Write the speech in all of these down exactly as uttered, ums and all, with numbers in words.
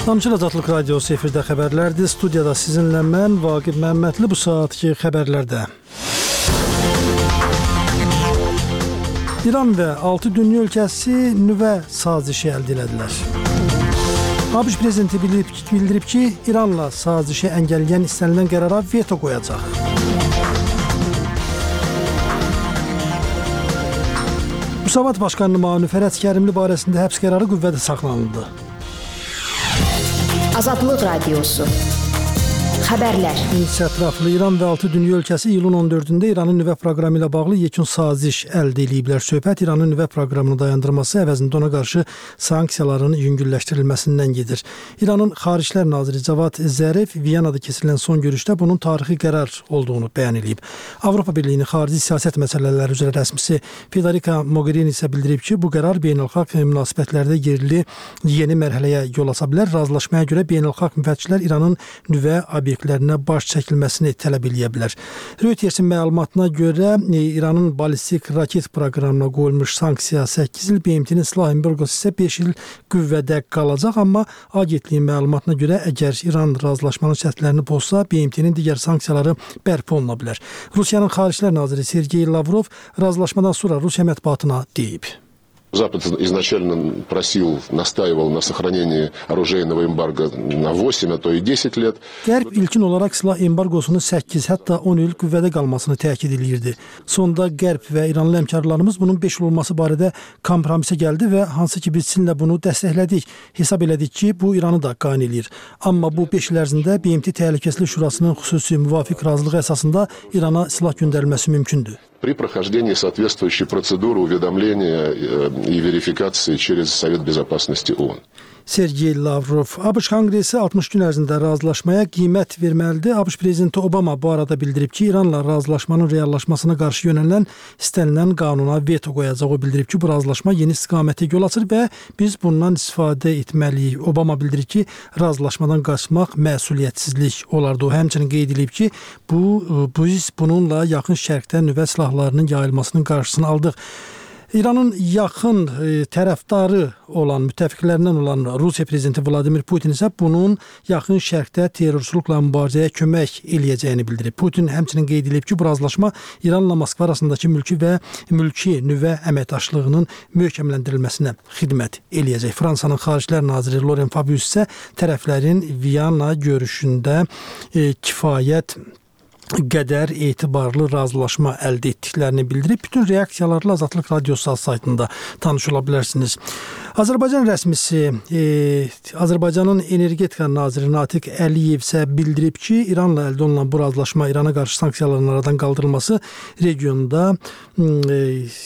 Namçıl Azadlıq Radiosu efirdə xəbərlərdir. Studiyada sizinlə mən, Vaqif Məmmədli, bu saatki xəbərlərdə. İran və altı dünya ölkəsi nüvə sazişi əldə elədilər. ABŞ prezidenti bildirib ki, İranla sazişi əngəlləyən istənilən qərara veto qoyacaq. Müsavat Başqanının müavini Fərəd Kərimli barəsində həbs qərarı qüvvədə saxlanıldı. Azadlıq Radiosu. Xəbərlər. Ətraflı İran və altı dünya ölkəsi iyulun on dördündə İranın nüvə proqramı ilə bağlı yekun saziş əldə ediblər. Söhbət İranın nüvə proqramını dayandırması əvəzində ona qarşı sanksiyaların yüngülləşdirilməsindən gedir. İranın Xariclər naziri Cavad Zərif Viyanada keçirilən son görüşdə bunun tarixi qərar olduğunu bəyan edib. Avropa Birliyinin xarici siyasət məsələləri üzrə rəsmisi Federica Mogherini isə bildirib ki, bu qərar beynəlxalq münasibətlərdə yerli yeni mərhələyə yol aça bilər. Razılaşmaya görə beynəlxalq müfəttişlər İranın nüvə obyektlərinə baş çəkilməsini tələb eləyə bilər. Reutersin məlumatına görə İranın ballistik raket proqramına qoyulmuş sanksiya səkkiz il, B M T-nin silah embargosu isə beş il qüvvədə qalacaq, amma agentliyin məlumatına görə əgər İran razılaşmanın şərtlərini pozsa, B M T-nin digər sanksiyaları bərpa oluna bilər. Rusiyanın Xariclər naziri Sergey Lavrov razılaşmadan sonra Rusiya mətbuatına deyib. Запад изначально просил, настаивал на сохранении оружейного эмбарго на восемь, а то и десять лет. Qərb ilkin olaraq silah embarqosunun səkkiz, hətta on il qüvvədə qalmasını təkid edirdi. Sonda Qərb və İranlı həmkarlarımız bunun beş il olması barədə kompromisə gəldi və hansı ki biz sizinlə bunu dəstəklədik. Hesab elədik ki, bu İranı da qane eləyir. Amma bu beş il ərzində B M T Təhlükəsizlik Şurasının xüsusi müvafiq razılığı əsasında İrana silah göndərilməsi mümkündür. При прохождении соответствующей процедуры уведомления и верификации через Совет Безопасности ООН. Sergey Lavrov, ABŞ Konqresi altmış gün ərzində razılaşmaya qiymət verməlidir. ABŞ prezidenti Obama bu arada bildirib ki, İranla razılaşmanın reallaşmasına qarşı yönələn istənilən qanuna veto qoyacaq. O bildirib ki, bu razılaşma yeni istiqamətə yol açır və biz bundan istifadə etməliyik. Obama bildirib ki, razılaşmadan qaçmaq məsuliyyətsizlik olardı. O həmçinin qeyd edib ki, bu biz bununla yaxın şərqdə nüvə silahlarının yayılmasının qarşısını aldıq. İranın yaxın e, tərəfdarı olan, müttəfiqlərindən olan Rusiya prezidenti Vladimir Putin isə bunun yaxın şərqdə terrorçuluqla mübarizəyə kömək eləyəcəyini bildirib. Putin həmçinin qeyd edib ki, bu razılaşma İranla Moskva arasındakı mülki və mülki nüvə əməkdaşlığının möhkəmləndirilməsinə xidmət eləyəcək. Fransanın Xariclər naziri Laurent Fabius isə tərəflərin Viyana görüşündə e, kifayət qədər etibarlı razılaşma əldə etdiklərini bildirib. Bütün reaksiyalarla Azadlıq Radiosu saytında tanış ola bilərsiniz. Azərbaycan rəsmisi e, Azərbaycanın Energetika naziri Natiq Əliyev isə bildirib ki, İranla əldə olunan bu razılaşma İrana qarşı sanksiyaların aradan qaldırılması regionda e,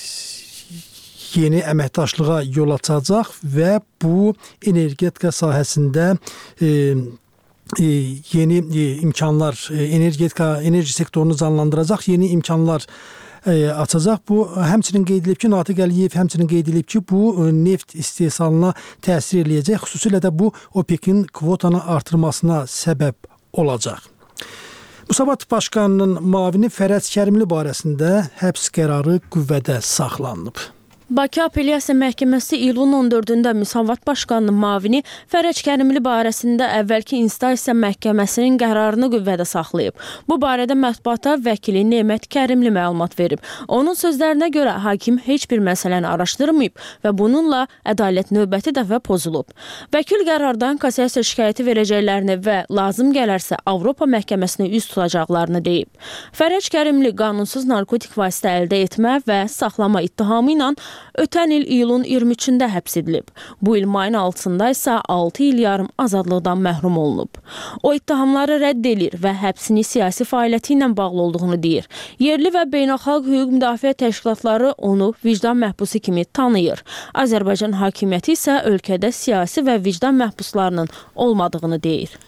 yeni əməkdaşlığa yol açacaq və bu energetika sahəsində e, yeni imkanlar, energetika, enerji sektorunu canlandıracaq, yeni imkanlar açacaq. Bu həmçinin qeyd edilib ki, Natiq Əliyev həmçinin qeyd edilib ki, bu neft istehsalına təsir eləyəcək. Xüsusilə də bu OPEC-in kvotanı artırmasına səbəb olacaq. Müsavat Başqanının müavini Fərəd Kərimli barəsində həbs qərarı qüvvədə saxlanılıb. Bakı Apellyasiya Məhkəməsi iyulun on dördündə Müsavat Başqanının müavini Fərəd Kərimli barəsində əvvəlki instansiya məhkəməsinin qərarını qüvvədə saxlayıb. Bu barədə mətbuata vəkili Nemət Kərimli məlumat verib. Onun sözlərinə görə hakim heç bir məsələni araşdırmayıb və bununla ədalət növbəti dəfə pozulub. Vəkil qərardan kassasiya şikayəti verəcəklərini və lazım gələrsə Avropa məhkəməsinə üz tutacaqlarını deyib. Fərəd Kərimli qanunsuz narkotik vasitə əldə etmə və saxlama ittihamı ilə ötən il iyulun iyirmi üçündə həbs edilib. Bu il mayın altısında isə altı il yarım azadlıqdan məhrum olunub. O ittihamları rədd edir və həbsini siyasi fəaliyyəti ilə bağlı olduğunu deyir. Yerli və beynəlxalq hüquq müdafiə təşkilatları onu vicdan məhbusu kimi tanıyır. Azərbaycan hakimiyyəti isə ölkədə siyasi və vicdan məhbuslarının olmadığını deyir.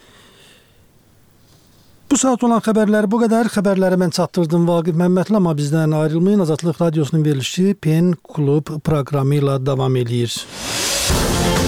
Bu saat olan xəbərləri bu qədər. Xəbərləri mən çatdırdım Vaqif Məmmədli, amma bizdən ayrılmayın. Azadlıq Radiosunun verilişi Pen Klub proqramı ilə davam edir.